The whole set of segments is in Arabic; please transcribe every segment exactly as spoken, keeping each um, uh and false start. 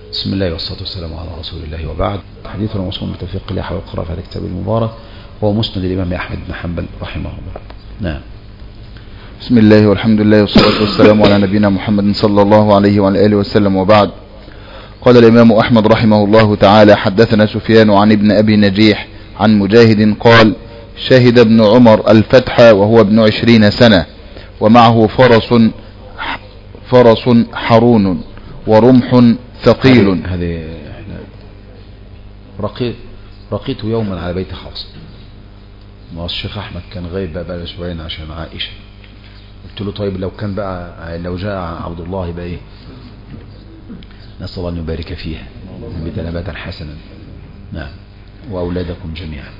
بسم الله والصلاة والسلام على رسول الله وبعد. حديثنا موصول بتوفيق الله والقراءة في هذا الكتاب المبارك هو مسند الإمام أحمد بن حنبل رحمه الله. نعم. بسم الله والحمد لله والصلاة والسلام على نبينا محمد صلى الله عليه وعلى آله وسلم وبعد. قال الإمام أحمد رحمه الله تعالى: حدثنا سفيان عن ابن أبي نجيح عن مجاهد قال: شهد ابن عمر الفتح وهو ابن عشرين سنة ومعه فرس فرس حرون ورمح ثقيل. هذه رقيت رقيت يوما على بيت حفص، ما الشيخ أحمد كان غايب بقى أسبوعين عشان عائشة. قلت له طيب لو كان بقى لو جاء عبد الله يبقى ايه؟ نسأل الله أن يبارك فيها نبتا نباتا حسنا. نعم. وأولادكم جميعا.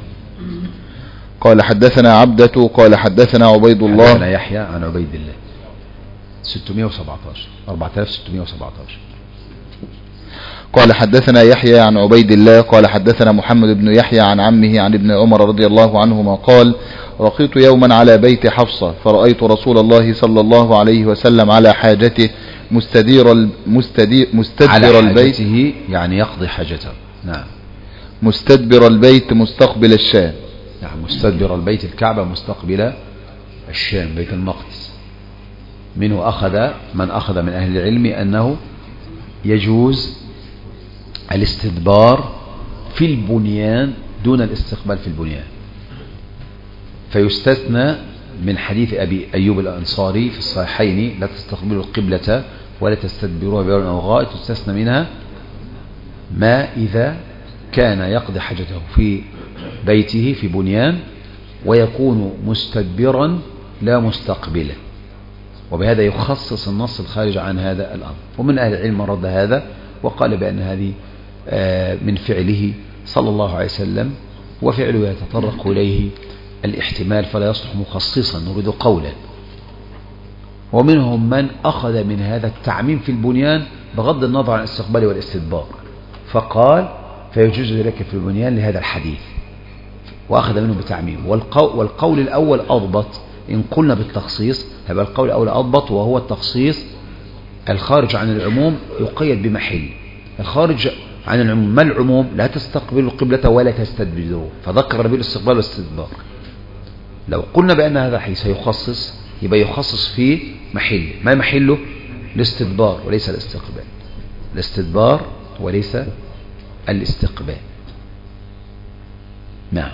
قال حدثنا عبدة قال حدثنا عبيد الله حدثنا يحيى عن عبيد الله ستمائة وسبعة عشر أربعة آلاف وستمائة وسبعة عشر. قال حدثنا يحيى عن عبيد الله قال حدثنا محمد بن يحيى عن عمه عن ابن عمر رضي الله عنهما قال: رقيت يوما على بيت حفصة فرأيت رسول الله صلى الله عليه وسلم على حاجته مستدير مستدير مستدبر البيت، يعني يقضي حاجته. نعم. مستدبر البيت مستقبل الشام. نعم. مستدبر البيت الكعبة مستقبل الشام بيت المقدس. منه أخذ من أخذ من أهل العلم أنه يجوز الاستدبار في البنيان دون الاستقبال في البنيان، فيستثنى من حديث أبي أيوب الأنصاري في الصحيحين: لا تستقبلوا القبلة ولا تستدبروها بيول أو غائط. تستثنى منها ما إذا كان يقضي حاجته في بيته في بنيان ويكون مستدبرا لا مستقبلا، وبهذا يخصص النص الخارج عن هذا الأمر. ومن أهل العلم رد هذا وقال بأن هذه من فعله صلى الله عليه وسلم، وفعله يتطرق إليه الاحتمال فلا يصلح مخصصا، نريد قولا. ومنهم من أخذ من هذا التعميم في البنيان بغض النظر عن الاستقبال والاستدبار، فقال فيجوز ذلك في البنيان لهذا الحديث، وأخذ منه بتعميم. والقول, والقول الأول أضبط. إن قلنا بالتخصيص هيبقى القول الأول أضبط، وهو التخصيص الخارج عن العموم يقيد بمحل. الخارج عن العموم ما العموم؟ لا تستقبلوا القبلة ولا تستدبروا، فذكر به الاستقبال والاستدبار. لو قلنا بأن هذا حيث يخصص يبقى يخصص في محل. ما محله؟ الاستدبار وليس الاستقبال. الاستدبار وليس الاستقبال. نعم.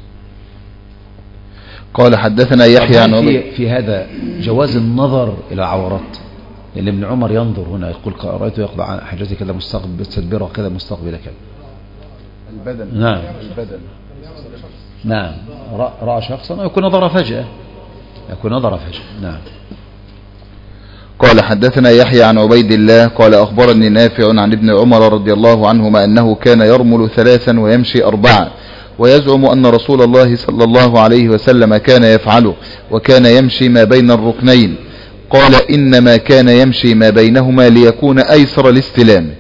قال حدثنا يحيى عن في, في هذا جواز النظر إلى عورات، لأن ابن عمر ينظر هنا يقول: رأيته يقضى عن حاجته كذا مستقبل تدبيره كذا مستقبل كذا. البدن. نعم. البدن. نعم. رأى شخصا يكون نظر فجأة يكون نظر فجأة. نعم. قال حدثنا يحيى عن عبيد الله قال أخبرني نافع عن ابن عمر رضي الله عنهما أنه كان يرمل ثلاثا ويمشي أربعا، ويزعم أن رسول الله صلى الله عليه وسلم كان يفعله، وكان يمشي ما بين الركنين. قال: إنما كان يمشي ما بينهما ليكون أيسر الاستلام.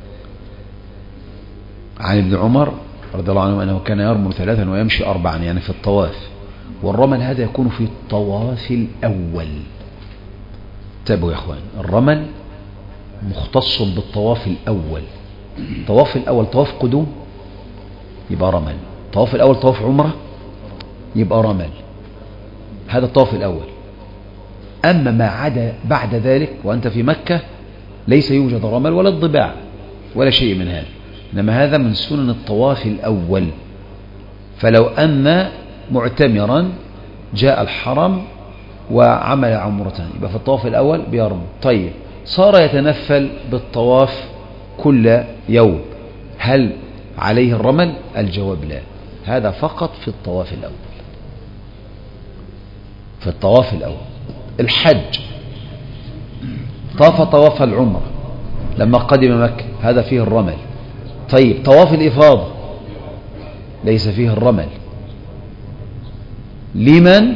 عن ابن عمر رضي الله عنه أنه كان يرمل ثلاثا ويمشي أربعا، يعني في الطواف. والرمل هذا يكون في الطواف الأول. تابعوا يا أخوان، الرمل مختص بالطواف الأول. الطواف الأول طواف قدوم يبقى رمل، الطواف الأول طواف عمرة يبقى رمل. هذا الطواف الأول. أما ما عدا بعد ذلك وأنت في مكة ليس يوجد رمل ولا الضباع ولا شيء من هذا، إنما هذا من سنن الطواف الأول. فلو أن معتمرا جاء الحرم وعمل عمرتان يبقى في الطواف الأول بيرمل. طيب صار يتنفل بالطواف كل يوم، هل عليه الرمل؟ الجواب لا، هذا فقط في الطواف الأول. في الطواف الأول. الحج طاف طواف العمرة لما قدم مكة، هذا فيه الرمل. طيب طواف الإفاضة ليس فيه الرمل لمن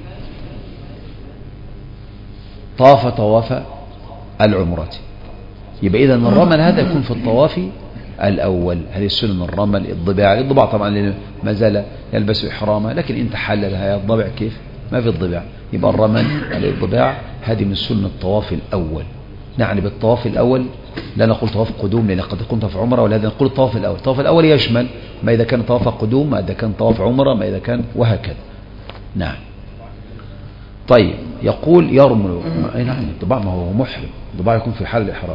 طاف طواف العمرة. يبقى إذن الرمل هذا يكون في الطواف الأول. هذه السنن الرمل. الضباع الضباع طبعا ما زال يلبس إحرامه، لكن إن تحللها الضبع كيف؟ ما في الضباع. يبقى الرمل على الضباع هذه من سنن الطواف الأول. نعني بالطواف الأول لا نقول طواف قدوم لأن قد يكون طواف عمرة، ولهذا نقول الطواف الأول. الطواف الأول يشمل ما إذا كان طواف قدوم، ما إذا كان طواف عمرة، ما إذا كان وهكذا. نعم. طيب يقول يرمل. أي نعم الضباع ما هو محرم، الضباع يكون في حال الإحرام.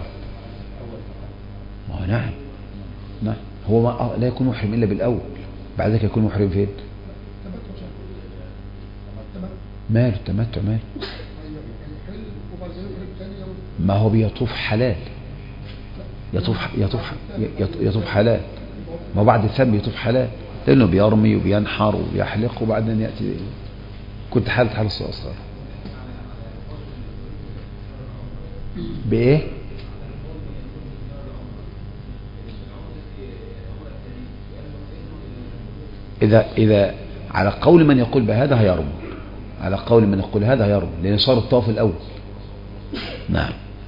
ما هو نعم نعم هو ما لا يكون محرم إلا بالأول، بعد ذلك يكون محرم فين؟ ماله التمتع ماله؟ ما هو بيطوف حلال، يطوف يطوف يطوف حلال، ما بعد الثم يطوف حلال لأنه بيرمي وبينحر وبيحلق وبعدين يأتي. كنت حالة حال الصلاة الصغيرة بإيه؟ إذا إذا على قول من يقول بهذا هيرمي، على قول من يقول هذا هيرمي لأن صار الطواف الأول. نعم.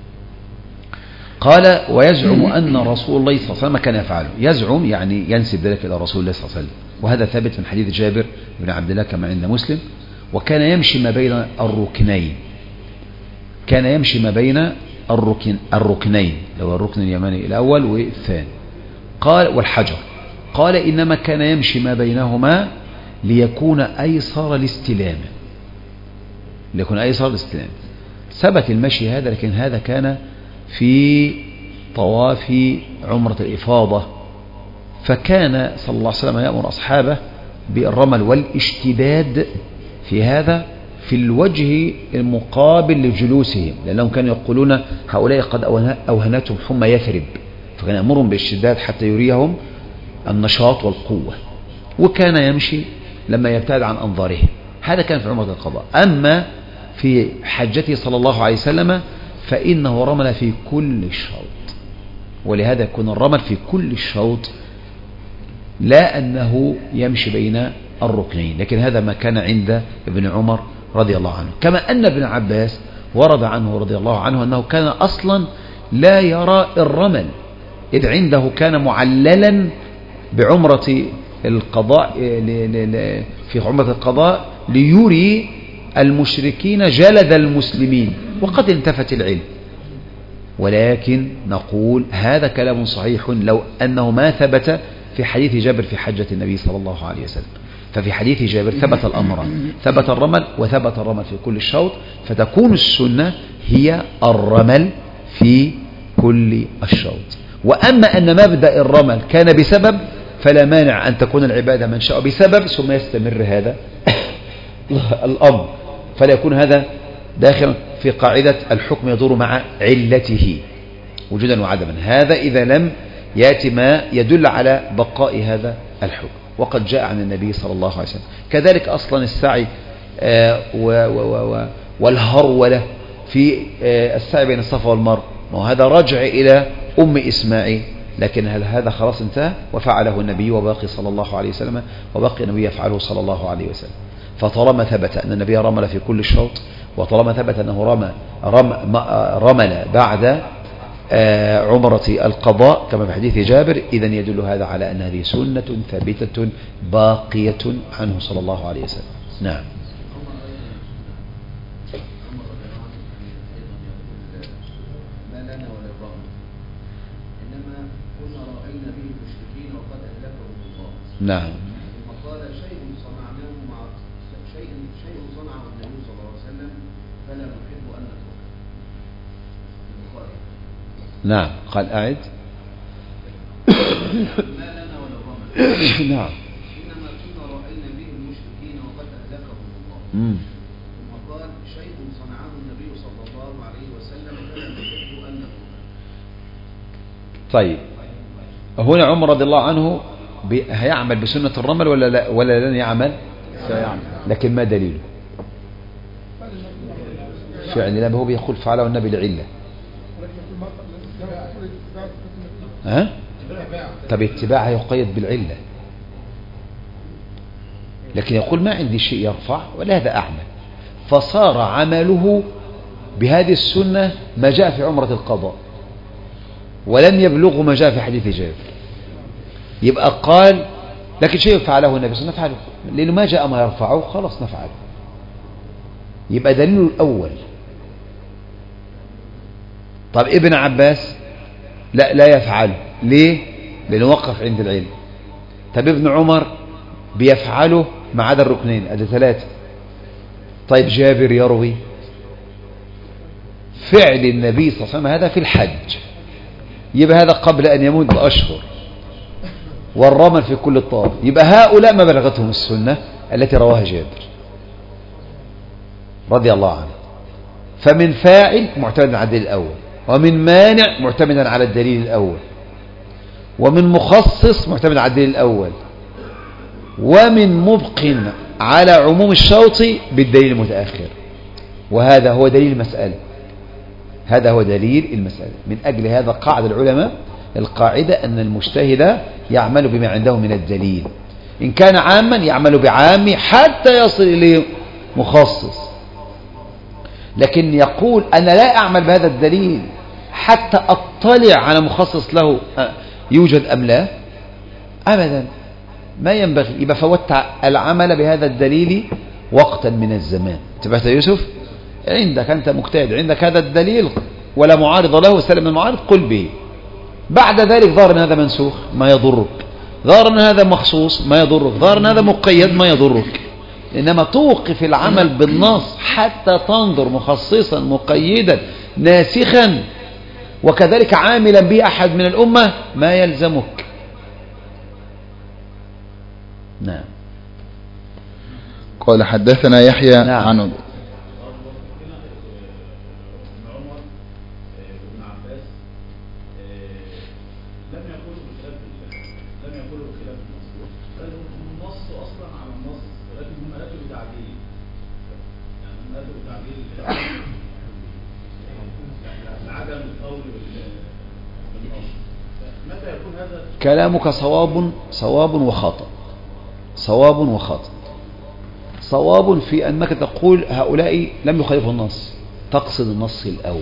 قال ويزعم أن رسول الله صلى الله عليه وسلم كان يفعله. يزعم يعني ينسب ذلك إلى رسول الله صلى الله عليه وسلم، وهذا ثابت من حديث جابر بن عبد الله كما عند مسلم. وكان يمشي ما بين الركنين، كان يمشي ما بين الركن الركنين لو الركن اليماني الأول والثاني. قال والحجر. قال إنما كان يمشي ما بينهما ليكون أيسر الاستلام، ليكون أيسر الاستلام. ثبت المشي هذا، لكن هذا كان في طواف عمرة الإفاضة، فكان صلى الله عليه وسلم يأمر أصحابه بالرمل والاشتداد في هذا في الوجه المقابل لجلوسهم، لأنهم كانوا يقولون هؤلاء قد أوهنتهم حمى يثرب، فكان يأمرهم بالاشتداد حتى يريهم النشاط والقوة. وكان يمشي لما يبتعد عن أنظارهم. هذا كان في عمرة القضاء. أما في حجته صلى الله عليه وسلم فإنه رمل في كل الشوط، ولهذا يكون الرمل في كل الشوط لا أنه يمشي بين الركنين، لكن هذا ما كان عند ابن عمر رضي الله عنه. كما أن ابن عباس ورد عنه رضي الله عنه أنه كان أصلا لا يرى الرمل، إذ عنده كان معللا بعمرة القضاء في عمرة القضاء ليري المشركين جلد المسلمين، وقد انتفت العلم. ولكن نقول هذا كلام صحيح لو أنه ما ثبت في حديث جابر في حجة النبي صلى الله عليه وسلم. ففي حديث جابر ثبت الأمران، ثبت الرمل وثبت الرمل في كل الشوط، فتكون السنة هي الرمل في كل الشوط. وأما أن مبدأ الرمل كان بسبب فلا مانع أن تكون العبادة منشأ بسبب ثم يستمر هذا الأمر، فلا يكون هذا داخل في قاعدة الحكم يدور مع علته وجودا وعدما، هذا إذا لم يأتي ما يدل على بقاء هذا الحكم، وقد جاء عن النبي صلى الله عليه وسلم. كذلك أصلا السعي آه والهرولة في آه السعي بين الصفا والمروة، وهذا رجع إلى أم إسماعيل، لكن هل هذا خلاص انتهى وفعله النبي وباقي صلى الله عليه وسلم، وباقي النبي يفعله صلى الله عليه وسلم. فطالما ثبت أن النبي رمل في كل الشوط، وطالما ثبت أنه رمل, رمل بعد عمرة القضاء كما في حديث جابر، إذن يدل هذا على أن هذه سنة ثابتة باقية عنه صلى الله عليه وسلم. نعم. نعم. وقال شيء صنعناه مع شيء شيء صنعه النبي صلى الله عليه وسلم فلا نحب أن نتركه. نعم. قال أعد. ما لنا ولا الرمل. نعم. إنما كنا رأينا به المشركين وقد أهلكهم الله. مم. ثم قال شيء صنعه النبي صلى الله عليه وسلم فلا نحب أن نتركه. طيب هنا عمر رضي الله عنه هيعمل بسنة الرمل ولا لا ولا لن يعمل؟ سيعمل. لكن ما دليله؟ فعلا لا، هو بيقول فعله النبي لعلة. ها؟ طب اتباعها يقيد بالعلة، لكن يقول ما عندي شيء يرفع ولا هذا أعمل، فصار عمله بهذه السنة ما جاء في عمرة القضاء ولم يبلغه ما جاء في حديث جابر. يبقى قال لكن شيء فعله النبي صلى الله عليه وسلم نفعله، لأنه ما جاء ما يرفعه خلاص نفعله. يبقى دليله الأول. طب ابن عباس لا لا يفعله، ليه؟ لأنه وقف عند العلم. طب ابن عمر بيفعله ما عدا الركنين، ادي ثلاثة. طيب جابر يروي فعل النبي صلى الله عليه وسلم هذا في الحج، يبقى هذا قبل أن يموت بأشهر، والرمل في كل الطواف، يبقى هؤلاء ما بلغتهم السنة التي رواها جابر رضي الله عنه. فمن فاعل معتمد على الدليل الأول، ومن مانع معتمدا على الدليل الأول، ومن مخصص معتمد على الدليل الأول، ومن مبق على عموم الشوط بالدليل المتأخر. وهذا هو دليل المسألة، هذا هو دليل المسألة. من أجل هذا قاعد العلماء القاعدة أن المجتهد يعمل بما عنده من الدليل، إن كان عاما يعمل بعامي حتى يصل إليه مخصص، لكن يقول أنا لا أعمل بهذا الدليل حتى أطلع على مخصص له يوجد أم لا، أبدا ما ينبغي. يبقى فوت العمل بهذا الدليل وقتا من الزمان. انتبهت يا يوسف؟ عندك أنت مجتهد، عندك هذا الدليل ولا معارض له، سلم المعارض قل به. بعد ذلك ظهر أن هذا منسوخ ما يضرك، ظهر أن هذا مخصوص ما يضرك، ظهر أن هذا مقيد ما يضرك. إنما توقف العمل بالنص حتى تنظر مخصصا مقيدا ناسخا وكذلك عاملا به أحد من الأمة ما يلزمك. نعم. قال حدثنا يحيى نعم. عن كلامك صواب صواب وخطأ، صواب وخطأ. صواب في أنك تقول هؤلاء لم يخالفوا النص، تقصد النص الأول.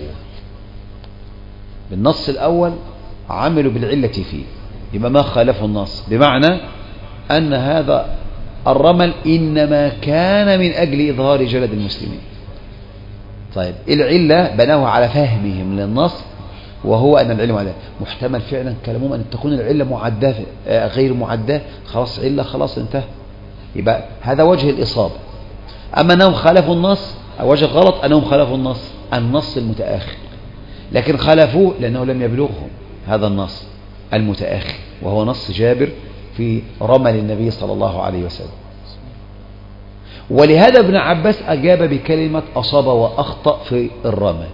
بالنص الأول عملوا بالعلة فيه، يبقى ما خالفوا النص، بمعنى أن هذا الرمل إنما كان من أجل إظهار جلد المسلمين. طيب العلة بنوها على فهمهم للنص، وهو أن العلة معداه. محتمل فعلا كلامهم أن تكون العلة معداه غير معداه، خلاص علة خلاص انتهى، يبقى هذا وجه الإصابة. أما أنهم خالفوا النص أو وجه غلط أنهم خالفوا النص النص المتأخر، لكن خالفوه لأنه لم يبلغهم هذا النص المتأخر، وهو نص جابر في رمل النبي صلى الله عليه وسلم. ولهذا ابن عباس أجاب بكلمة أصاب وأخطأ في الرمل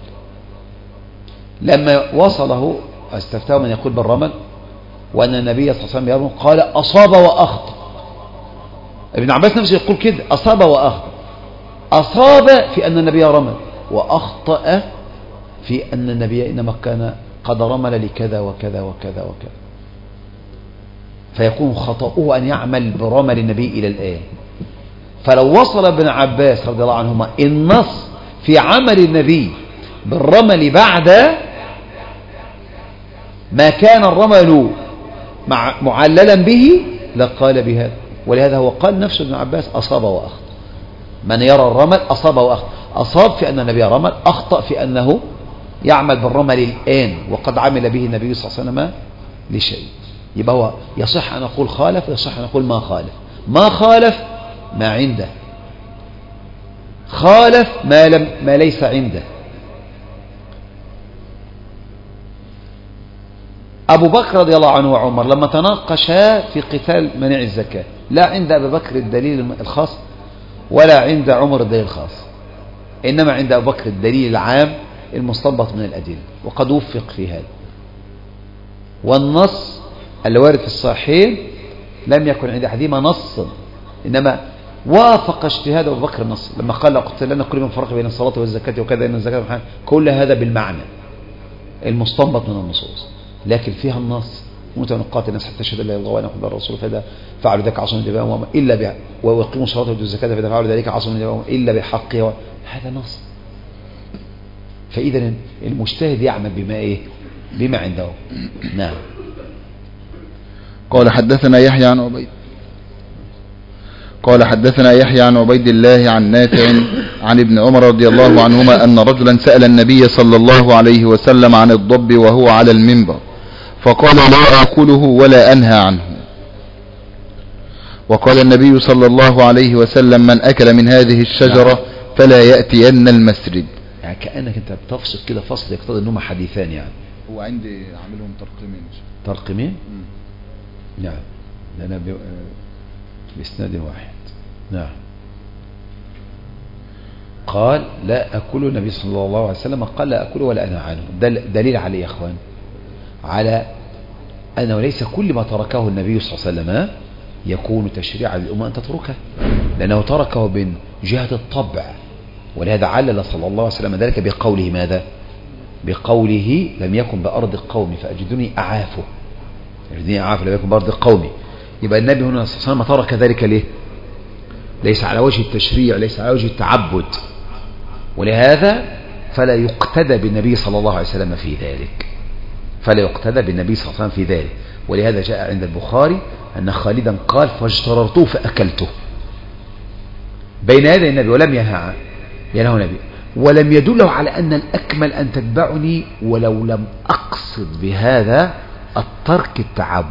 لما وصله استفتاه من يقول بالرمل وأن النبي صلى الله عليه وسلم يرمل، قال أصاب وأخطأ. ابن عباس نفسه يقول كده، أصاب وأخطأ. أصاب في أن النبي رمل، وأخطأ في أن النبي إنما كان قد رمل لكذا وكذا وكذا وكذا، فيكون خطأه أن يعمل برمل النبي إلى الآن. فلو وصل ابن عباس رضي الله عنهما النص في عمل النبي بالرمل بعد ما كان الرمل مع معللا به لقال بهذا. ولهذا هو قال نفسه ابن عباس أصاب وأخطأ. من يرى الرمل أصاب وأخطأ، أصاب في أن النبي رمل، أخطأ في أنه يعمل بالرمل الآن وقد عمل به النبي صلى الله عليه وسلم لشيء. يبقى هو يصح أن أقول خالف، يصح أن أقول ما خالف. ما خالف ما عنده، خالف ما لم ما ليس عنده. أبو بكر رضي الله عنه وعمر لما تناقشا في قتال منع الزكاة، لا عند أبي بكر الدليل الخاص ولا عند عمر الدليل الخاص، إنما عند أبو بكر الدليل العام المستنبط من الأدلة، وقد وفق في هذا. والنص الوارد في الصحيح لم يكن عند أحدهما نصا، إنما وافق اجتهاد أبو بكر النص لما قال لأقتلن كل من فرق بين الصلاة والزكاة وكذا إن الزكاة محرمة، كل هذا بالمعنى المستنبط من النصوص، لكن فيها النص موت نقاتل الناس حتى شهد الله وأن يقول الرسول فإذا فعلوا ذلك عصوا من دماءهم إلا بها ويقيموا الصلاة ويؤتوا الزكاة فإذا فعلوا ذلك عصوا من دماءهم إلا بحقها. هذا نص. فإذا المجتهد يعمل بما إيه بما عنده. نعم. قال حدثنا يحيى عن عبيد قال حدثنا يحيى عن عبيد الله عن نافع عن ابن عمر رضي الله عنهما أن رجلا سأل النبي صلى الله عليه وسلم عن الضب وهو على المنبر فقال لا آكله ولا أنهى عنه. وقال النبي صلى الله عليه وسلم من أكل من هذه الشجرة فلا يأتين المسجد. يعني كأنك انت بتفصل كده فصل يقتضي انهما حديثان. يعني هو عندي عاملهم ترقيمين. ترقيمين؟ نعم، لأنها بإسناد واحد. نعم. قال لا أكل النبي صلى الله عليه وسلم قال لا أكل ولا أنهى عنه. دليل عليه يا أخوان على أنه ليس كل ما تركه النبي صلى الله عليه وسلم يكون تشريعا للأمة أن تتركه، لأنه تركه من جهة الطبع، ولهذا علل صلى الله عليه وسلم ذلك بقوله ماذا؟ بقوله لم يكن بأرض قومي فأجدني أعافه، أجدني أعافه لم يكن بأرض قومي. يبقى النبي هنا صلى الله عليه وسلم ترك ذلك ليه؟ ليس على وجه التشريع، ليس على وجه التعبد، ولهذا فلا يقتدى بالنبي صلى الله عليه وسلم في ذلك، فلا يقتدى بالنبي صلى الله عليه وسلم في ذلك. ولهذا جاء عند البخاري أن خالدا قال فاجتررته فأكلته بين يدي النبي ولم ينهى ينهى النبي، ولم يدله على أن الأكمل أن تتبعني ولو لم أقصد بهذا الترك التعبد.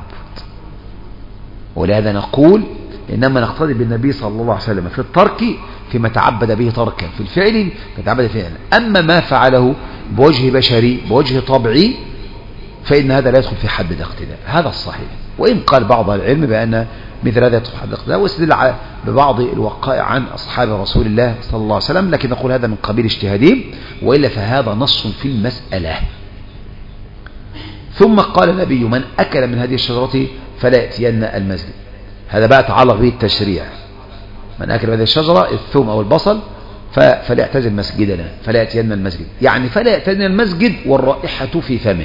ولهذا نقول إنما نقتدي بالنبي صلى الله عليه وسلم في الترك فيما تعبد به تركا، في الفعل فتعبد فعلا. أما ما فعله بوجه بشري بوجه طبعي فإن هذا لا يدخل في حد الاقتداء، هذا الصحيح. وإن قال بعض العلم بأن مثل هذا يدخل في حد الاقتداء واستدل ببعض الوقائع عن أصحاب رسول الله صلى الله عليه وسلم، لكن نقول هذا من قبيل اجتهادهم، وإلا فهذا نص في المسألة. ثم قال النبي من أكل من هذه الشجرة فلا يأتين المسجد. هذا بقى تعلق به التشريع، من أكل من هذه الشجرة الثوم أو البصل فلا يعتزل مسجدنا، فلا يأتين المسجد، يعني فلا يأتين المسجد والرائحة في فمه.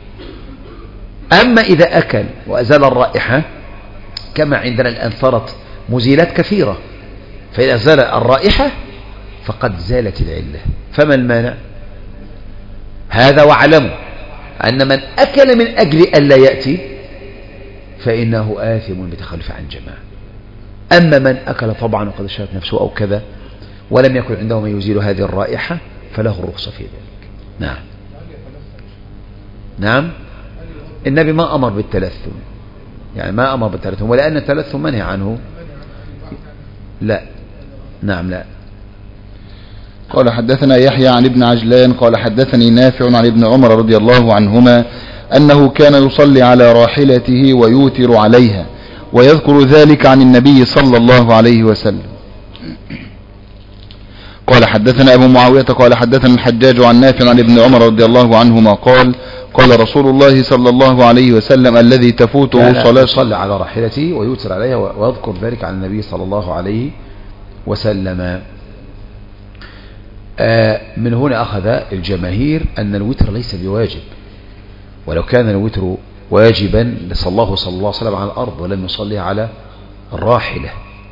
أما إذا أكل وأزال الرائحة كما عندنا الآن صارت مزيلات كثيرة، فإذا زال الرائحة فقد زالت العلة، فما المانع؟ هذا واعلموا أن من أكل من أجل ألا يأتي فإنه آثم بتخلف عن جماعة. أما من أكل طبعا وقد شاءت نفسه أو كذا ولم يكن عنده ما يزيل هذه الرائحة فله الرخصة في ذلك. نعم نعم النبي ما أمر بالتلثم، يعني ما أمر بالتلثم، ولأن التلثم منهي عنه. لا نعم لا. قال حدثنا يحيى عن ابن عجلان قال حدثني نافع عن ابن عمر رضي الله عنهما أنه كان يصلي على راحلته ويوتر عليها، ويذكر ذلك عن النبي صلى الله عليه وسلم. قال حدثنا أبو معاوية قال حدثنا الحجاج عن نافع عن ابن عمر رضي الله عنهما قال قال رسول الله صلى الله عليه وسلم الذي تفوته صلاة يصلي على راحلته ويوتر عليها ويذكر ذلك عن النبي صلى الله عليه وسلم. من هنا أخذ الجماهير أن الوتر ليس بواجب، ولو كان الوتر واجبا لصلاه صلى الله عليه وسلم على الأرض ولم يصلي على الراحلة.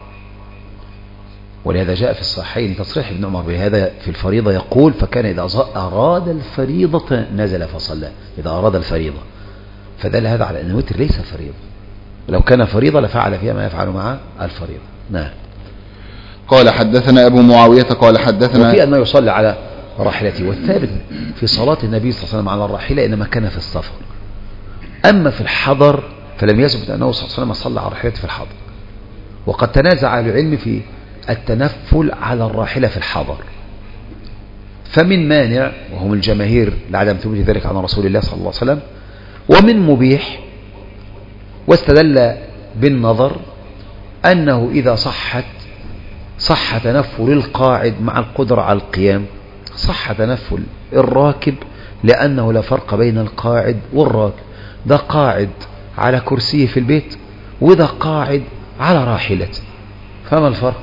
ولهذا جاء في الصحيحين تصريح ابن عمر بهذا في الفريضة، يقول فكان إذا أراد الفريضة نزل فصلى، إذا أراد الفريضة، فدل هذا على أن الوتر ليس فريضة، ولو كان فريضة لفعل فيها ما يفعل مع الفريضة. نعم. قال حدثنا أبو معاوية قال حدثنا وفي أنه يصلي على راحلته، والثابت في صلاة النبي صلى الله عليه وسلم على الراحلة إنما كان في السفر، أما في الحضر فلم يثبت أنه صلى الله عليه وسلم صلى على راحلته في الحضر. وقد تنازع أهل العلم في التنفل على الراحلة في الحضر، فمن مانع وهم الجماهير لعدم ثبوت ذلك عن رسول الله صلى الله عليه وسلم، ومن مبيح، واستدل بالنظر أنه إذا صحت صح تنفل القاعد مع القدرة على القيام، صح تنفل الراكب، لأنه لا فرق بين القاعد والراكب، ده قاعد على كرسيه في البيت وده قاعد على راحلته، فما الفرق؟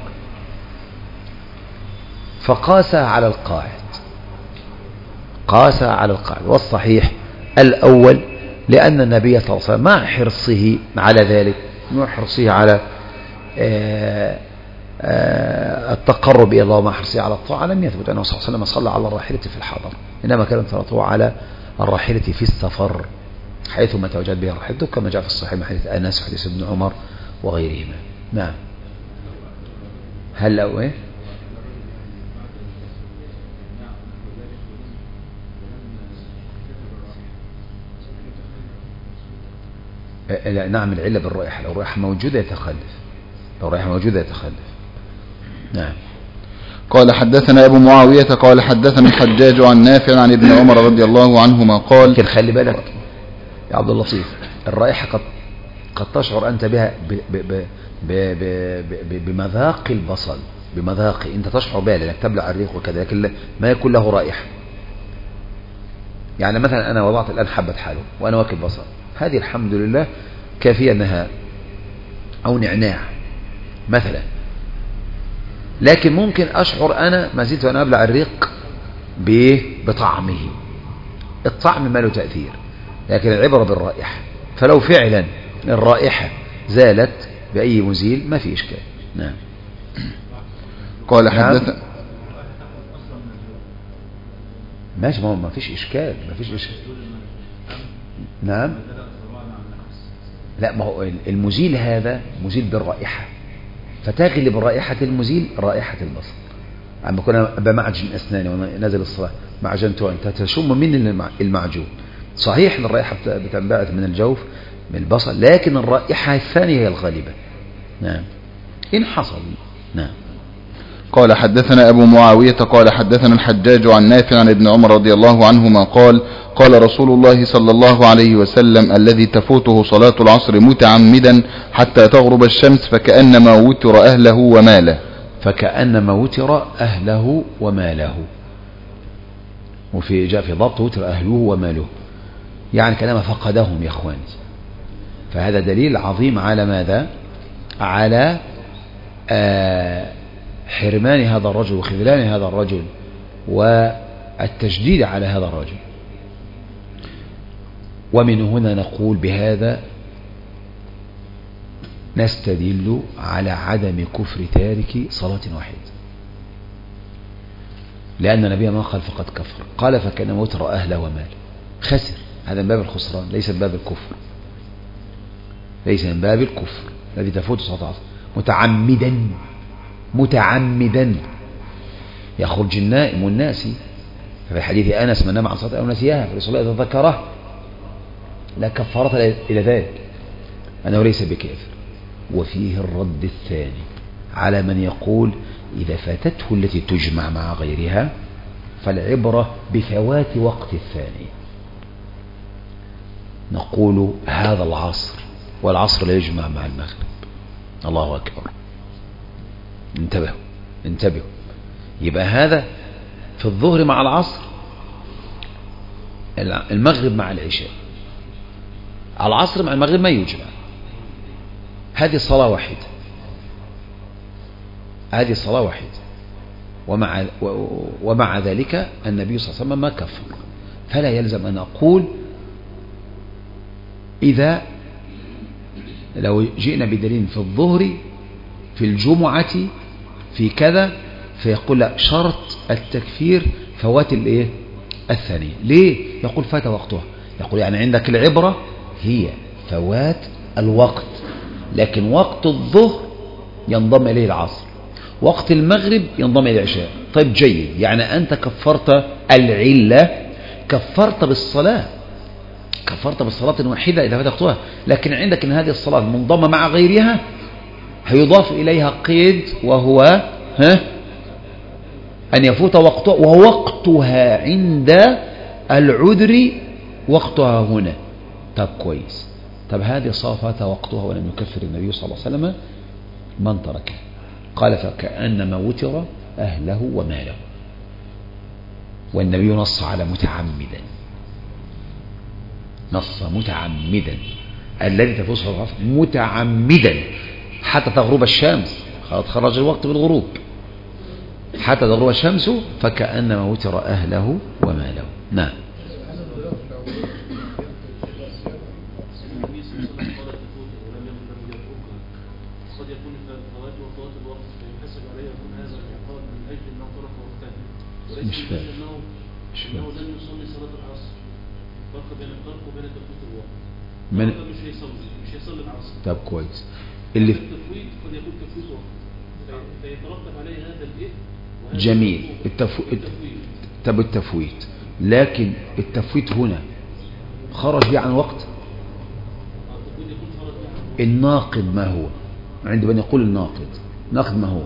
فقاس على القاعد، قاس على القاعد. والصحيح الأول لأن النبي صلى الله عليه وسلم مع حرصه على ذلك، مع حرصه على آآ آآ التقرب إلى الله، مع حرصه على الطاعة، لم يثبت أنه صلى الله عليه وسلم صلى على الراحلة في الحضر، إنما كانت صلاته على الراحلة في السفر حيثما تواجد بها راحلته، كما جاء في الصحيح من حديث أنس وحديث ابن عمر وغيرهما. نعم. هل أو إيه؟ لا نعم العلة بالرائحة، لو الرائحة موجودة يتخلف، لو الرائحة موجودة يتخلف. نعم. قال حدثنا أبو معاوية قال حدثنا الحجاج عن نافع عن ابن عمر رضي الله عنهما قال. لكن خلي بالك يا عبد اللطيف، الرائحة قد قد تشعر أنت بها ب ب ب ب ب ب بمذاق البصل، بمذاق أنت تشعر بها لأنك تبلع الريق وكذا، لكن ما يكون له رائحة. يعني مثلا أنا وضعت الآن حبة حلو وأنا واكل بصل، هذه الحمد لله كافية أنها أو نعناع مثلا، لكن ممكن أشعر أنا ما زلت وأنا أبلع الريق بطعمه، الطعم ما له تأثير، لكن العبرة بالرائحة. فلو فعلا الرائحة زالت بأي مزيل ما في إشكال. نعم. قال حدث ماشي، ما ما فيش إشكال، ما فيش إشكال. نعم. لا، ما هو المزيل هذا مزيل بالرائحة، فتغلب رائحة المزيل رائحة البصل. عم بكون بمعجن أسناني وأنا نازل الصلاة معجنته، أنت تشم من المعجون. صحيح أن الرائحة بتنبعث من الجوف من البصل، لكن الرائحة الثانية هي الغالبة. نعم إن حصل. نعم. قال حدثنا أبو معاوية قال حدثنا الحجاج عن نافع عن ابن عمر رضي الله عنهما قال قال رسول الله صلى الله عليه وسلم الذي تفوته صلاة العصر متعمدا حتى تغرب الشمس فكأنما وتر أهله وماله. فكأنما وتر أهله وماله، وفي جاء في ضبط وتر أهله وماله، يعني كأنما فقدهم يا أخواني. فهذا دليل عظيم على ماذا؟ على آه حرمان هذا الرجل وخذلان هذا الرجل والتشديد على هذا الرجل. ومن هنا نقول بهذا نستدل على عدم كفر تارك صلاة واحدة، لأن النبي ما قال فقد كفر، قال فكان وتر أهله وماله، خسر. هذا من باب الخسران ليس من باب الكفر، ليس من باب الكفر الذي تفوت صلاة العصر متعمدا متعمدا. يخرج النائم والناسي، في حديث أنس من نام عن صلاة أو نسيها فليصلي إذا ذكره لا كفارة إلى ذلك، أنه ليس بكافر. وفيه الرد الثاني على من يقول إذا فاتته التي تجمع مع غيرها فالعبرة بفوات وقت الثاني. نقول هذا العصر والعصر لا يجمع مع المغرب. الله أكبر. انتبهوا انتبهوا. يبقى هذا في الظهر مع العصر، المغرب مع العشاء، العصر مع المغرب ما يجمع. هذه صلاة واحدة، هذه صلاة واحدة. ومع ومع ذلك النبي صلى الله عليه وسلم ما كفر. فلا يلزم أن أقول إذا لو جئنا بدليل في الظهر في الجمعة في كذا فيقول لا شرط التكفير فوات الايه الثانية. ليه؟ يقول فات وقتها. يقول يعني عندك العبرة هي فوات الوقت، لكن وقت الظهر ينضم إليه العصر، وقت المغرب ينضم إليه العشاء. طيب جيد، يعني أنت كفرت العلة، كفرت بالصلاة، كفرت بالصلاة واحدة إذا فات وقتها، لكن عندك أن هذه الصلاة منضمة مع غيرها هيضاف إليها قيد وهو ها أن يفوت وقتها، ووقتها عند العذر وقتها هنا. طب كويس، طب هذه الصلاة فات وقتها ولم يكفر النبي صلى الله عليه وسلم من تركها. قال فكأنما وتر أهله وماله، والنبي نص على متعمدا، نص متعمدا الذي تفوز صلاة العصر متعمدا حتى تغرب الشمس، خلاص خرج الوقت بالغروب، حتى تغرب الشمس فكأنما وتر أهله وماله. نعم. مش فاهم مش فاهم لم يصلي صلاة العصر، فرق بين الترك وبين تفويت الوقت. من مش هيصلي مش هيصلي العصر. طب كويس. اللي التفويت قد يكون تفويت وقت فيترتب عليه هذا الإثم. جميل. التفو... طب التفويت، لكن التفويت هنا خرج به عن وقت. قد يكون الناقض ما هو؟ عند من يقول الناقض، ناقض ما هو؟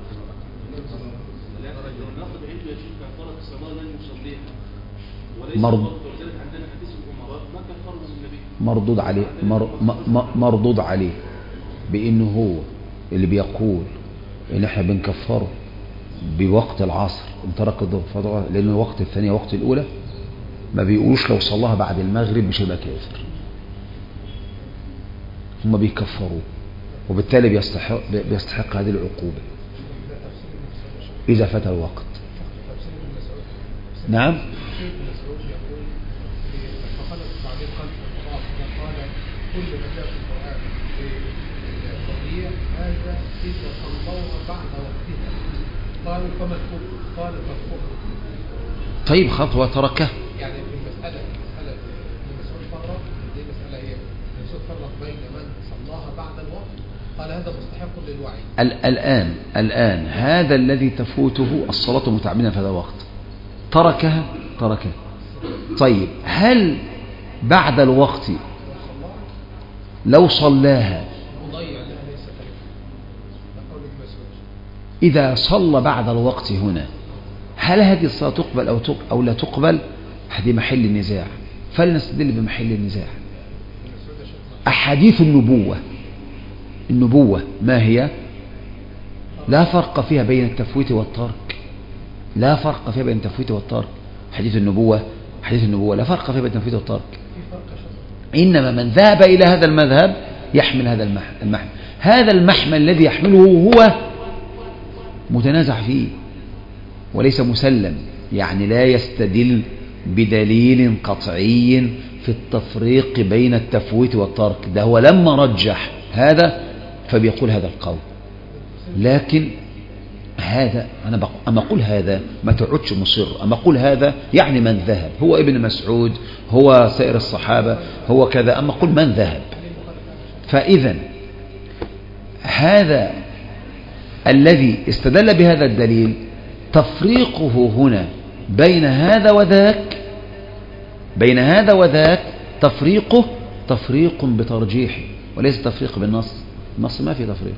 الناقض عنده يا شيخ كفارة الصلاة لن يصليها وليس مرض ولذلك عندنا حديث الأمراء ما كفرهم النبي مردود عليه مر م- م- مردود عليه بأنه هو اللي بيقول إن احنا بنكفره بوقت العصر ان ترك الظهر فضل، لأن وقت الثانية وقت الأولى ما بيقولوش لو صلاها بعد المغرب مش هيبقى كافر، هم بيكفروه وبالتالي بيستحق, بيستحق هذه العقوبة إذا فات الوقت. نعم. كل ما جاء في القرآن التضييع هذا إذا صلوها بعد وقتها قالوا فما الكفر؟ قال تكفر. طيب خطوة تركه. يعني في المسألة مسألة المسؤول فرق دي مسألة هي المسؤول فرق بين من صلاها بعد الوقت قال هذا مستحق للوعي. ال- الآن الآن هذا الذي تفوته الصلاة متعمدا في هذا الوقت تركها تركها طيب هل بعد الوقت لو صلاها إذا صلى بعد الوقت هنا هل هذه الصلاة تقبل أو, تق... أو لا تقبل؟ هذه محل النزاع، فلنستدل بمحل النزاع. أحاديث النبوة النبوة ما هي؟ لا فرق فيها بين التفويت والترك، لا فرق فيها بين التفويت والترك. حديث النبوة حديث النبوة لا فرق فيها بين التفويت والترك، إنما من ذهب إلى هذا المذهب يحمل هذا المحمل. هذا المحمل الذي يحمله هو متنازع فيه وليس مسلم، يعني لا يستدل بدليل قطعي في التفريق بين التفويت والترك. ده هو لما رجح هذا فبيقول هذا القول، لكن هذا أنا بقول أما أقول هذا ما تقعدش مصر، أما أقول هذا يعني من ذهب، هو ابن مسعود، هو سائر الصحابة، هو كذا، أما أقول من ذهب. فإذا هذا الذي استدل بهذا الدليل تفريقه هنا بين هذا وذاك بين هذا وذاك تفريقه تفريق بترجيحه وليس تفريق بالنص. النص ما في تفريق.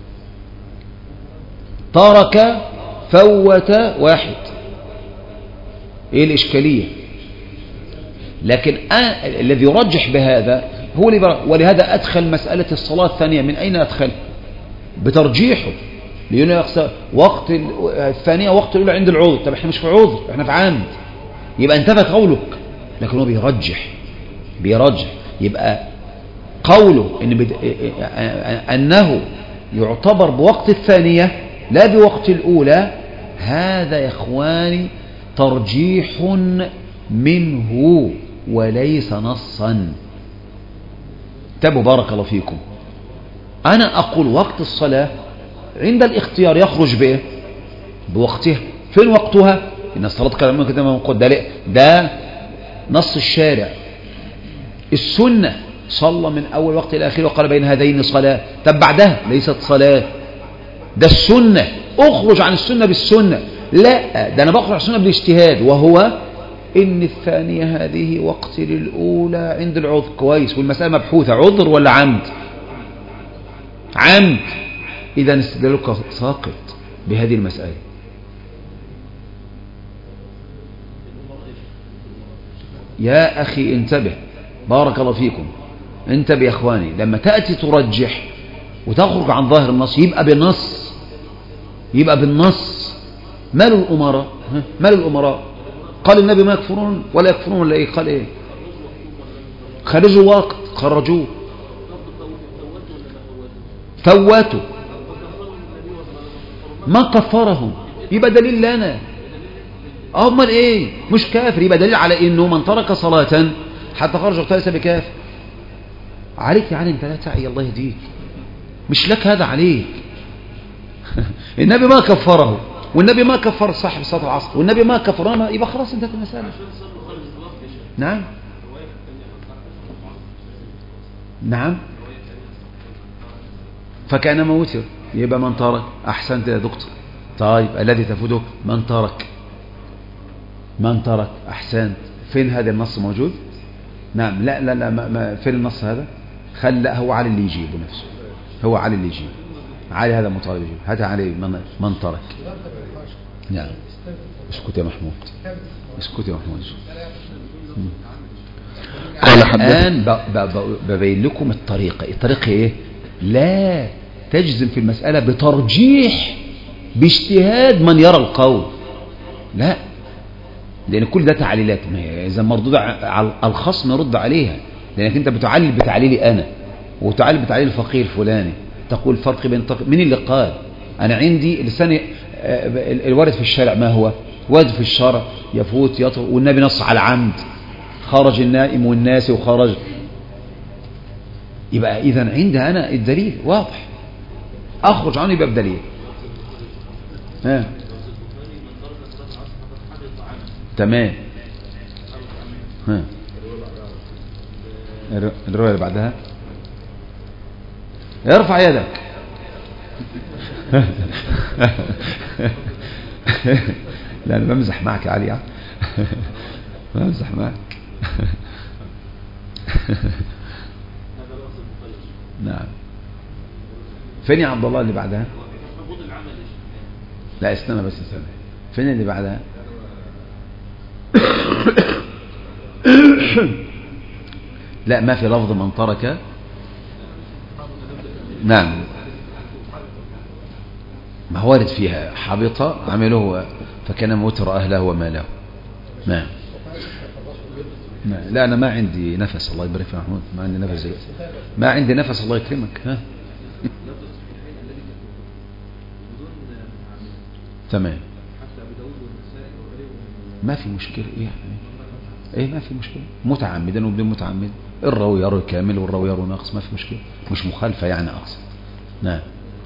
ترك فوت واحد، ايه الاشكاليه؟ لكن أنا الذي يرجح بهذا هو اللي، ولهذا ادخل مساله الصلاه الثانيه. من اين ادخل؟ بترجيحه، لأنه وقت الثانيه وقت الاولى عند العذر. طب احنا مش في عذر، احنا في عمد، يبقى انتفى قولك، لكن هو بيرجح بيرجح يبقى قوله إن بد... أنه يعتبر بوقت الثانية لا بوقت الأولى، هذا يا إخواني ترجيح منه وليس نصا. تابوا بارك الله فيكم. أنا أقول وقت الصلاة عند الاختيار يخرج بإيه؟ بوقتها. فين وقتها؟ إن الصلاة كلام كده ما نقول ده, ده نص الشارع. السنة صلى من أول وقت إلى آخره وقال بين هذين صلاة. طب بعدها ليست صلاة، ده السنة. أخرج عن السنة بالسنة. لا، ده أنا بخرج عن السنة بالاجتهاد، وهو إن الثانية هذه وقت للأولى عند العذر. كويس، والمسألة مبحوثة عذر ولا عمد؟ عمد. إذا استدلالك ساقط بهذه المسألة. يا أخي انتبه بارك الله فيكم، انتبه يا إخواني. لما تأتي ترجح وتخرج عن ظاهر النص يبقى بالنص، يبقى بالنص. مال الأمراء؟ مال الأمراء؟ قال النبي ما يكفرون ولا يكفرون ولا إيه؟ قال إيه؟ خرجوا وقت، خرجوه، فواتوا، ما كفرهم. يبقى دليل لنا. أمال إيه؟ مش كافر، يبقى دليل على إنه من ترك صلاة حتى خرج وقتها ليس بكافر. عليك يعني أنت لا تعي، الله يهديك، مش لك هذا عليك. النبي ما كفره، والنبي ما كفر صاحب صلاة العصر، والنبي ما كفرنا، يبقى خلاص انتهت المسألة. نعم نعم فكان موتر، يبقى من ترك. أحسنت يا دكتور. طيب الذي تفوته من ترك، من ترك. أحسنت. فين هذا النص موجود؟ نعم. لا لا لا ما ما فين النص هذا؟ خل لا هو علي اللي يجيبه نفسه، هو علي اللي يجيبه، علي هذا مطالب يجيبه، هذا علي من, من ترك. نعم اسكت يا محمود، اسكت يا محمود. قال الآن ببين لكم الطريقة. الطريقة ايه؟ لا تجزم في المسألة بترجيح باجتهاد من يرى القول، لا، لأن كل ده تعليلات، إذا مردود على الخصم يرد عليها، لأنك أنت بتعلل بتعليلي أنا وتعلل بتعليل الفقيه الفلاني، تقول الفرق بين الطرق. من اللي قال؟ أنا عندي لسان الوارد في الشارع ما هو؟ وارد في الشارع يفوت يطرق، والنبي نص على العمد، خرج النائم والناس وخرج، يبقى إذا عندي أنا الدليل واضح، أخرج عنه يبقى بدليل. ها تمام. ها الرواية اللي بعدها ارفع يدك. لا أنا بمزح معك يا علي، بمزح معك. نعم. فين يا عبد الله اللي بعدها؟ لا استنى بس استنى، فين اللي بعدها؟ لا ما في لفظ من ترك. نعم ما هو وارد فيها حبط عمله فكان موتر أهله وماله. نعم. لا أنا ما عندي نفس، الله يبارك في محمود، ما عندي نفس، ما عندي نفس، الله يكرمك. ها تمام ما في مشكلة. ايه ايه ما في مشكلة، متعمدا وبدون متعمد، الراوي يروي كامل والراوي يروي ناقص، ما في مشكلة، مش مخالفة يعني أقصد. نعم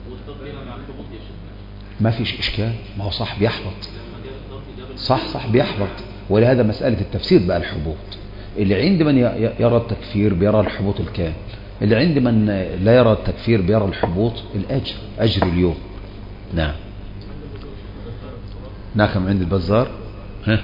ما فيش إشكال، ما هو صح بيحبط، صح صح بيحبط، ولهذا مسألة التفسير بقى الحبوط، اللي عند من يرى التكفير بيرى الحبوط الكامل، اللي عند من لا يرى التكفير بيرى الحبوط الأجر، أجر اليوم. نعم ناكم عند البزار. ها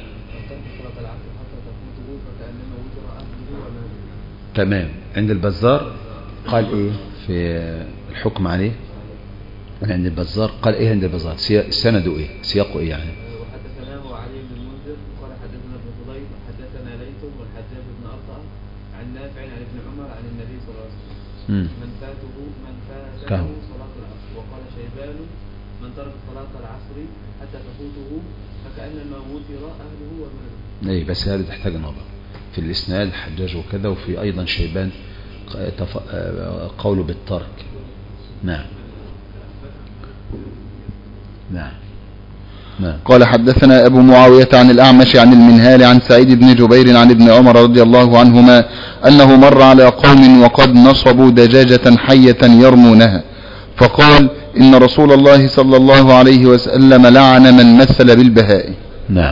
تمام. عند البزار قال ايه في الحكم عليه؟ عند البزار قال ايه؟ عند البزار سنده ايه؟ سياقه ايه يعني؟ وحدثناه علي بن المنذر قال حدثنا ابن فضيل حدثنا ليث والحجاج بن أرطع عن نافع عن ابن عمر عن النبي صلى الله عليه وسلم من فاته من فاته صلاة العصر. وقال شيبان من ترك صلاة العصر حتى تفوته فكأنما وتر أهله وماله. ايه بس هذا تحتاج نظر في الإسناد، حجاج وكذا، وفي أيضا شيبان قوله بالترك. نعم نعم نعم. قال حدثنا أبو معاوية عن الأعمش عن المنهال عن سعيد بن جبير عن ابن عمر رضي الله عنهما أنه مر على قوم وقد نصبوا دجاجة حية يرمونها، فقال إن رسول الله صلى الله عليه وسلم لعن من مثل بالبهائم. نعم.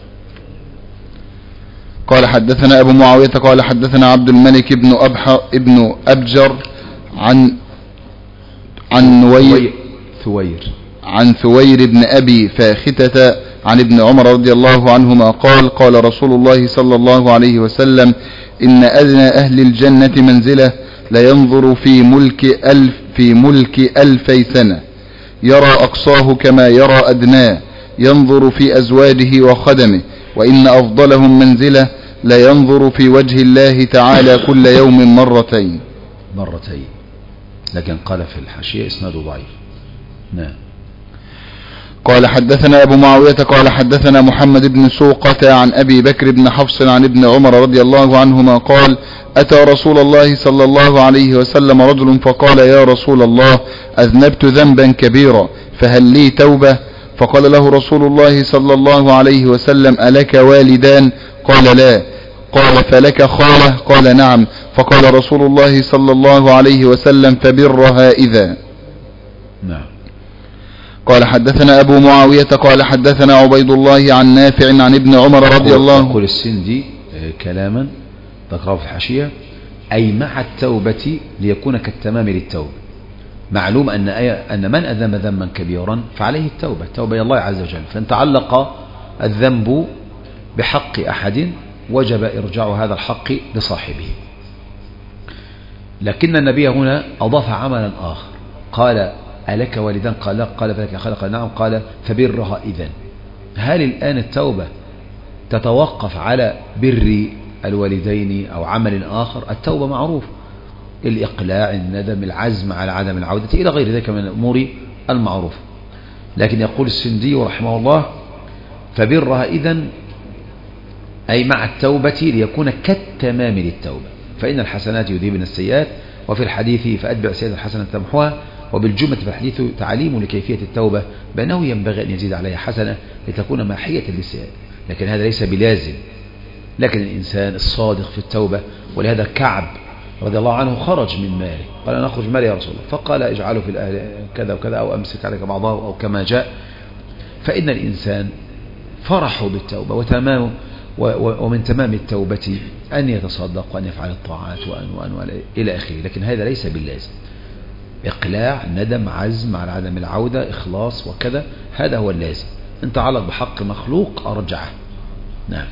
قال حدثنا أبو معاوية قال حدثنا عبد الملك بن أبح ابن أبجر عن عن نوير ثوير عن ثوير بن أبي فاختة عن ابن عمر رضي الله عنهما قال قال رسول الله صلى الله عليه وسلم إن أدنى أهل الجنة منزلة لينظر في ملك ألف في ملك ألفي سنة يرى أقصاه كما يرى أدناه، ينظر في أزواجه وخدمه، وإن أفضلهم منزلة لينظر في وجه الله تعالى كل يوم مرتين مرتين لكن قال في الحاشية إسناده ضعيف. نعم. قال حدثنا أبو معاوية قال حدثنا محمد بن سوقة عن أبي بكر بن حفص عن ابن عمر رضي الله عنهما قال أتى رسول الله صلى الله عليه وسلم رجل فقال يا رسول الله أذنبت ذنبا كبيرا فهل لي توبة؟ فقال له رسول الله صلى الله عليه وسلم ألك والدان؟ قال لا. قال فلك خالة؟ قال نعم. فقال رسول الله صلى الله عليه وسلم فبرها إذا. نعم. قال حدثنا أبو معاوية قال حدثنا عبيد الله عن نافع عن ابن عمر رضي الله عنه. يقول السندي كلاما تقرأ في الحاشية أي مع التوبة ليكون كالتمام للتوبة. معلوم أن أن من أذنب ذنبا كبيرا فعليه التوبة، التوبة إلى الله عز وجل، فإن تعلق الذنب بحق أحد وجب إرجاع هذا الحق لصاحبه. لكن النبي هنا أضاف عملا آخر، قال ألك والدان؟ قال لا. قال فلك أخان؟ قال نعم. قال فبرها إذن. هل الآن التوبة تتوقف على بر الوالدين أو عمل آخر؟ التوبة معروف، الإقلاع، الندم، العزم على عدم العودة إلى غير ذلك من الأمور المعروفة. لكن يقول السندي رحمه الله فبرها إذن أي مع التوبة ليكون كالتمام للتوبة، فإن الحسنات يذهبن السيئات، وفي الحديث فأتبع السيئات الحسنة تمحوها، وبالجملة في الحديث تعليم لكيفية التوبة بأنه ينبغي أن يزيد عليها حسنة لتكون ماحية للسيئات، لكن هذا ليس بلازم. لكن الإنسان الصادق في التوبة، ولهذا كعب رضي الله عنه خرج من ماله، قال أنا أخرج مالي يا رسول الله، فقال اجعله في الأهل كذا وكذا أو أمسك عليك بعضه أو كما جاء. فإن الإنسان فرحه بالتوبة وتمام، ومن تمام التوبة أن يتصدق وأن يفعل الطاعات وأن وأن وأن إلى آخره، لكن هذا ليس باللازم. إقلاع، ندم، عزم على عدم العودة، إخلاص وكذا، هذا هو اللازم. أنت علق بحق مخلوق أرجعه. نعم.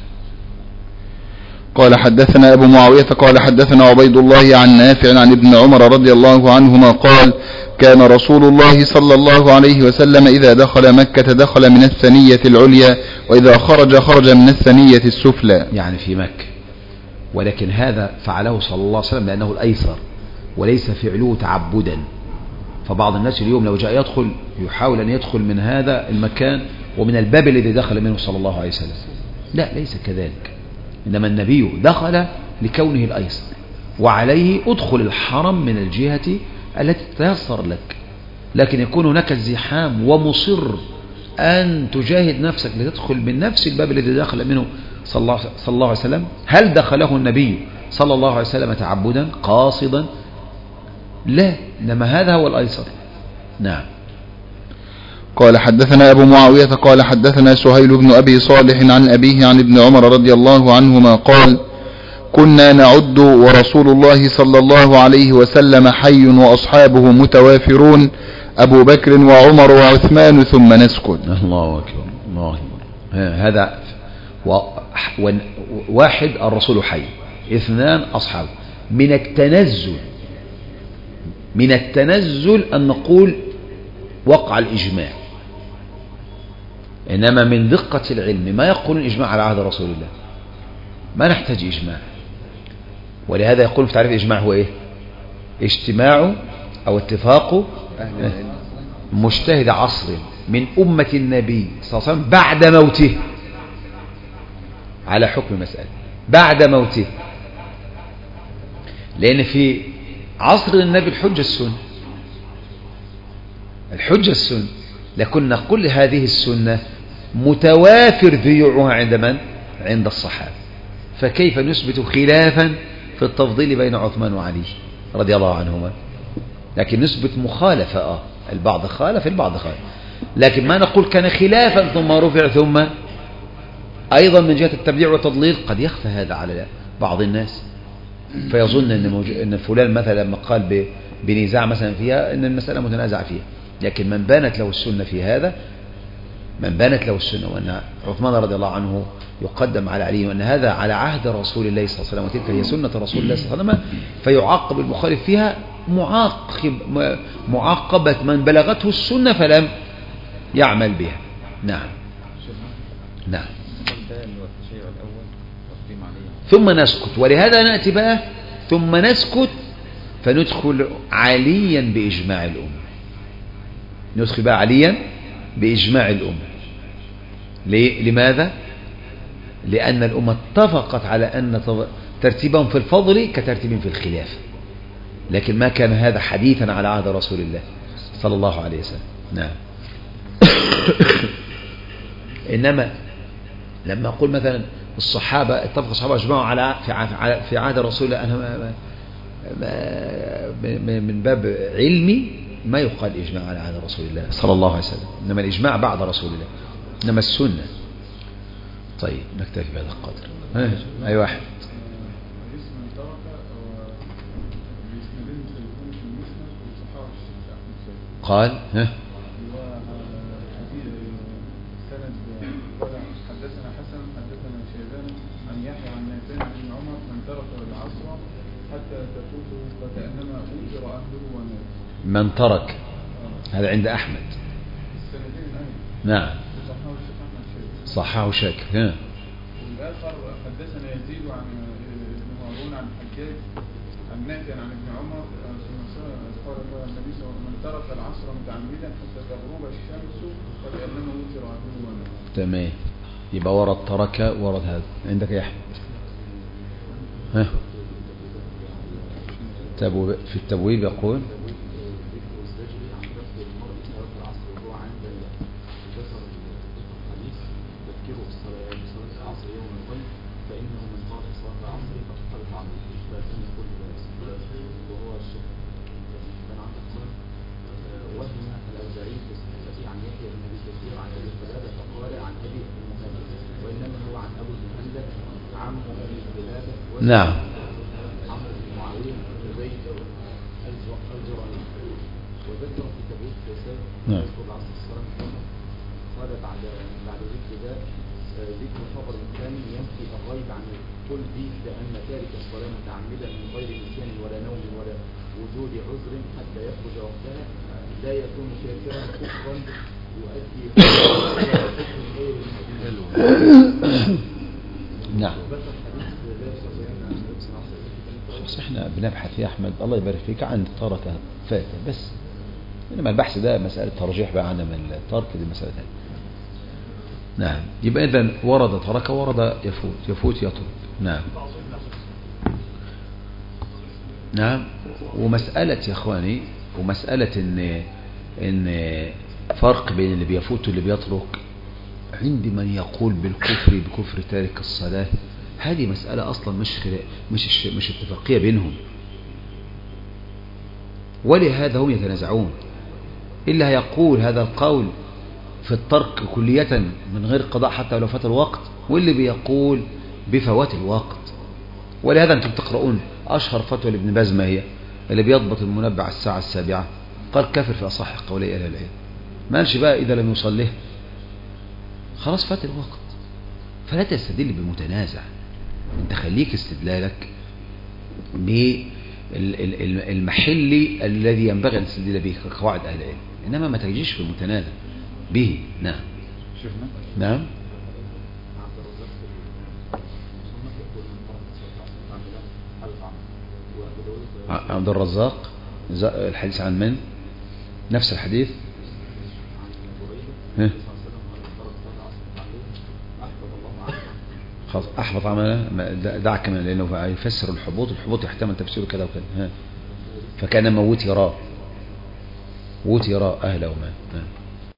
قال حدثنا أبو معاوية قال حدثنا عبيد الله عن نافع عن ابن عمر رضي الله عنهما قال كان رسول الله صلى الله عليه وسلم إذا دخل مكة دخل من الثنية العليا، وإذا خرج خرج من الثنية السفلى، يعني في مكة. ولكن هذا فعله صلى الله عليه وسلم لأنه الأيسر، وليس فعله تعبدا. فبعض الناس اليوم لو جاء يدخل يحاول أن يدخل من هذا المكان ومن الباب الذي دخل منه صلى الله عليه وسلم، لا، ليس كذلك. إنما النبي دخل لكونه الأيسر، وعليه أدخل الحرم من الجهة التي تيسر لك. لكن يكون هناك الزحام ومصر أن تجاهد نفسك لتدخل من نفس الباب الذي دخل منه صلى الله, صلى الله عليه وسلم. هل دخله النبي صلى الله عليه وسلم تعبدا قاصدا؟ لا، إنما هذا هو الأيسر. نعم. قال حدثنا أبو معاوية قال حدثنا سهيل بن أبي صالح عن أبيه عن ابن عمر رضي الله عنهما قال كنا نعد ورسول الله صلى الله عليه وسلم حي وأصحابه متوافرون، أبو بكر وعمر وعثمان، ثم نسكت. الله أكبر، الله أكبر. هذا واحد الرسول حي، اثنان أصحابه. من التنزل من التنزل أن نقول وقع الإجماع، إنما من دقة العلم ما يقول الإجماع على عهد رسول الله، ما نحتاج إجماع. ولهذا يقول في تعريف الإجماع هو إيه؟ اجتماع أو اتفاق مجتهد عصر من أمة النبي صلى الله عليه وسلم بعد موته على حكم مسألة، بعد موته. لأن في عصر النبي الحجة السنة، الحجة السنة، لكن نقول هذه السنة متوافر ذيوعها عند من؟ عند الصحابة. فكيف نثبت خلافا في التفضيل بين عثمان وعلي رضي الله عنهما؟ لكن نثبت مخالفة، آه البعض خالف البعض خالف، لكن ما نقول كان خلافا ثم رفع ثم أيضا من جهة التبديع والتضليل. قد يخفى هذا على بعض الناس فيظن أن, موج... أن فلان مثلا لما قال بنزاع مثلا فيها أن المسألة متنازع فيها. لكن من بانت له السنة في هذا، من بانت له السنة وأن عثمان رضي الله عنه يقدم على علي، وأن هذا على عهد رسول الله صلى الله عليه وسلم، وتلك هي سنة رسول الله صلى الله عليه وسلم، فيعاقب المخالف فيها معاقب معاقبة من بلغته السنة فلم يعمل بها. نعم. نعم. ثم نسكت. ولهذا نأتي بقى ثم نسكت فندخل عليا بإجماع الأمة، ندخل بقى عليا بإجماع الأمة. لماذا؟ لأن الأمة اتفقت على أن ترتيبهم في الفضل كترتيب في الخلافة، لكن ما كان هذا حديثا على عهد رسول الله صلى الله عليه وسلم. نعم. إنما لما أقول مثلا الصحابة اتفق الصحابة اجمعوا على في في عهد رسول الله، أنا ما ما من باب علمي ما يقال إجماع على عهد رسول الله صلى الله عليه وسلم، إنما الإجماع بعد رسول الله، إنما السنة. طيب نكتفي بهذا القدر. أي واحد قال ها حتى تفوته فكأنما من ترك، هذا عند أحمد. نعم صححه شاكر. ها والآخر حدثنا يزيد عن ابن هارون عن حجاج عن نافع عن ابن عمر قال النبي صلى الله عليه وسلم من ترك العصر متعمدا حتى تغرب الشمس فكأنما وتر عنه. تمام، يبقى ورد ترك ورد هذا عندك يا أحمد. ها في التبويب يقول نعم نعم قال بعد بعد ذكر ذلك ذكر خبر ثاني ينفي الغيب عن الكل لأن تارك الصلاة متعمدا من غير نسيان ولا نوم ولا وجود عذر حتى يخرج وقتها لا يكون كافرا كفرا يؤدي نعم. بس احنا بنبحث يا احمد الله يبارك فيك عن ترك فاتة بس، انما البحث ده مسألة ترجيح بقى عن الترك دي مسألة ثانية. نعم يبقى اذا ورد ترك ورد يفوت يفوت يطلب. نعم نعم. ومسألة يا اخواني ومسألة ان ان فرق بين اللي بيفوت واللي بيترك عند من يقول بالكفر بكفر تارك الصلاة، هذه مسألة أصلا مش مش مش اتفاقية بينهم، ولهذا هم يتنازعون. إلا هيقول هذا القول في الترك كلية من غير قضاء حتى لو فات الوقت، واللي بيقول بفوات الوقت. ولهذا أنتم تقرؤون أشهر فتوى لابن باز ما هي؟ اللي بيضبط المنبع الساعة السابعة قال كافر في أصح قولي أهل العلم. ما قالش بقى إذا لم يصليه خلاص فات الوقت. فلا تستدل بمتنازع، انت خليك استدلالك بالمحل الذي ينبغي ان تستدل به كقواعد اهل العلم، انما ما تجيش في المتنازع به. نعم نعم. عبد الرزاق الحديث عن من؟ نفس الحديث. ها خلاص أحبط عمله دعك من، لأنه يفسر الحبوط، الحبوط يحتمل تفسيره كذا وكذا. فكان موت يراه ووت يراه أهله وما.